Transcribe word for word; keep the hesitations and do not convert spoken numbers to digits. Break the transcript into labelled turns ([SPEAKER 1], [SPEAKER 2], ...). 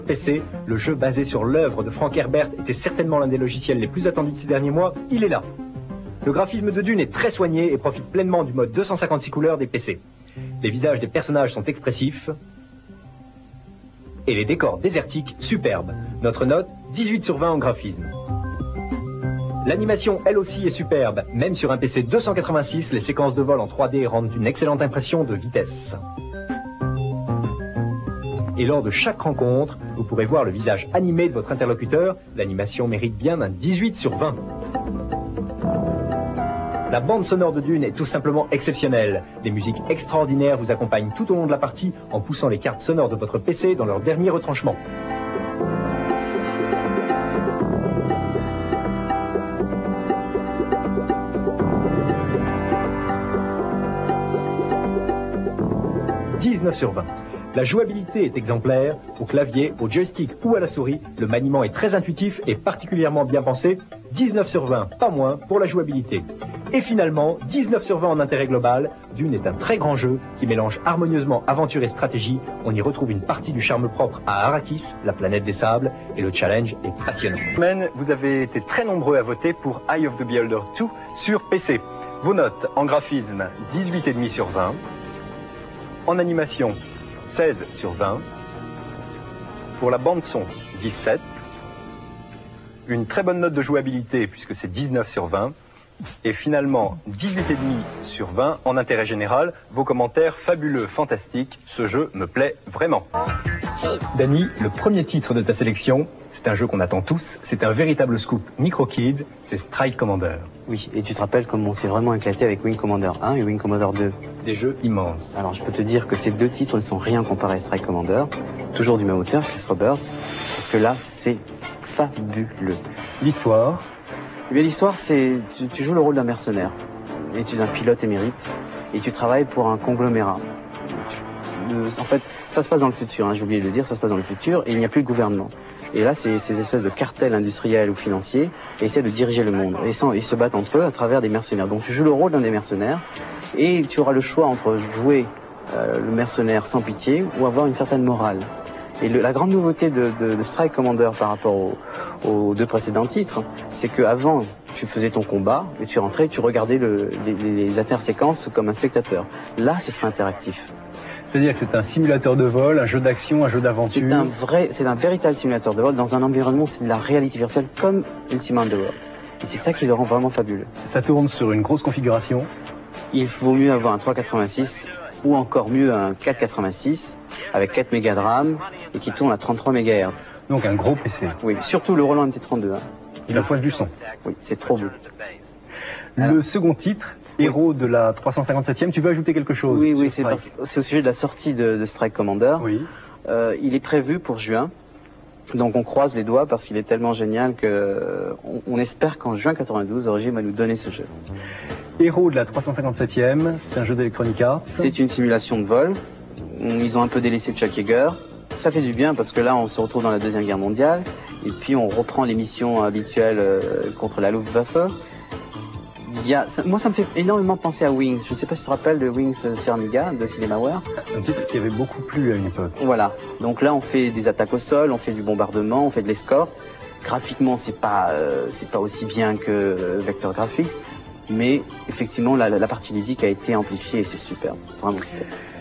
[SPEAKER 1] P C, le jeu basé sur l'œuvre de Frank Herbert était certainement l'un des logiciels les plus attendus de ces derniers mois, il est là. Le graphisme de Dune est très soigné et profite pleinement du mode deux cent cinquante-six couleurs des P C. Les visages des personnages sont expressifs et les décors désertiques superbes. Notre note, dix-huit sur vingt en graphisme. L'animation, elle aussi, est superbe. Même sur un P C deux cent quatre-vingt-six, les séquences de vol en trois D rendent une excellente impression de vitesse. Et lors de chaque rencontre, vous pourrez voir le visage animé de votre interlocuteur. L'animation mérite bien un dix-huit sur vingt. La bande sonore de Dune est tout simplement exceptionnelle. Des musiques extraordinaires vous accompagnent tout au long de la partie en poussant les cartes sonores de votre P C dans leur dernier retranchement. dix-neuf sur vingt. La jouabilité est exemplaire. Au clavier, au joystick ou à la souris, le maniement est très intuitif et particulièrement bien pensé. dix-neuf sur vingt, pas moins, pour la jouabilité. Et finalement, dix-neuf sur vingt en intérêt global. Dune est un très grand jeu qui mélange harmonieusement aventure et stratégie. On y retrouve une partie du charme propre à Arrakis, la planète des sables, et le challenge est passionnant. Vous avez été très nombreux à voter pour Eye of the Beholder deux sur P C. Vos notes en graphisme, dix-huit virgule cinq sur vingt. En animation, seize sur vingt. Pour la bande son, dix-sept. Une très bonne note de jouabilité puisque c'est dix-neuf sur vingt. Et finalement, dix-huit virgule cinq sur vingt en intérêt général. Vos commentaires fabuleux, fantastiques. Ce jeu me plaît vraiment. Dany, le premier titre de ta sélection, c'est un jeu qu'on attend tous. C'est un véritable scoop micro-kids. C'est Strike Commander.
[SPEAKER 2] Oui, et tu te rappelles comme on s'est vraiment éclaté avec Wing Commander un et Wing Commander deux.
[SPEAKER 1] Des jeux immenses.
[SPEAKER 2] Alors je peux te dire que ces deux titres ne sont rien comparés à Strike Commander. Toujours du même auteur, Chris Roberts. Parce que là, c'est fabuleux.
[SPEAKER 1] L'histoire?
[SPEAKER 2] Eh bien, l'histoire, c'est tu, tu joues le rôle d'un mercenaire. Et tu es un pilote émérite. Et tu travailles pour un conglomérat. Tu, euh, en fait, ça se passe dans le futur, hein, j'ai oublié de le dire, ça se passe dans le futur, et il n'y a plus de gouvernement. Et là, c'est ces espèces de cartels industriels ou financiers et essaient de diriger le monde. Et sans, ils se battent entre eux à travers des mercenaires. Donc tu joues le rôle d'un des mercenaires et tu auras le choix entre jouer euh, le mercenaire sans pitié ou avoir une certaine morale. Et le, la grande nouveauté de, de, de Strike Commander par rapport au, aux deux précédents titres, c'est qu'avant, tu faisais ton combat et tu rentrais et tu regardais le, les, les interséquences comme un spectateur. Là, ce sera interactif.
[SPEAKER 1] C'est-à-dire que c'est un simulateur de vol, un jeu d'action, un jeu d'aventure.
[SPEAKER 2] C'est un vrai, c'est un véritable simulateur de vol dans un environnement, c'est de la réalité virtuelle comme Ultima Underworld. Et c'est ça qui le rend vraiment fabuleux.
[SPEAKER 1] Ça tourne sur une grosse configuration.
[SPEAKER 2] Il vaut mieux avoir un trois quatre-vingt-six ou encore mieux un quatre quatre-vingt-six avec quatre mégas de RAM et qui tourne à trente-trois mégahertz.
[SPEAKER 1] Donc un gros P C.
[SPEAKER 2] Oui, surtout le Roland M T trente-deux. Hein.
[SPEAKER 1] Il a pointe du son.
[SPEAKER 2] Oui, c'est trop beau.
[SPEAKER 1] Le
[SPEAKER 2] Alors,
[SPEAKER 1] second titre, Héros de la trois cent cinquante-septième, tu veux ajouter quelque chose?
[SPEAKER 2] Oui, oui, c'est au sujet de la sortie de, de Strike Commander.
[SPEAKER 1] Oui.
[SPEAKER 2] Euh, il est prévu pour juin. Donc on croise les doigts parce qu'il est tellement génial que on, on espère qu'en juin quatre-vingt-douze, Origin va nous donner ce jeu.
[SPEAKER 1] Héros de la trois cent cinquante-septième, c'est un jeu d'Electronic Arts.
[SPEAKER 2] C'est une simulation de vol. Ils ont un peu délaissé Chuck Yeager. Ça fait du bien parce que là on se retrouve dans la Deuxième Guerre mondiale et puis on reprend les missions habituelles euh, contre la Luftwaffe. Il y a, ça, moi ça me fait énormément penser à Wings. Je ne sais pas si tu te rappelles de Wings sur Amiga, de Cinemaware.
[SPEAKER 1] Un titre qui avait beaucoup plu à une époque.
[SPEAKER 2] Voilà. Donc là on fait des attaques au sol, on fait du bombardement, on fait de l'escorte. Graphiquement c'est pas, euh, c'est pas aussi bien que euh, Vector Graphics. Mais effectivement, la, la partie ludique a été amplifiée et c'est super, vraiment super.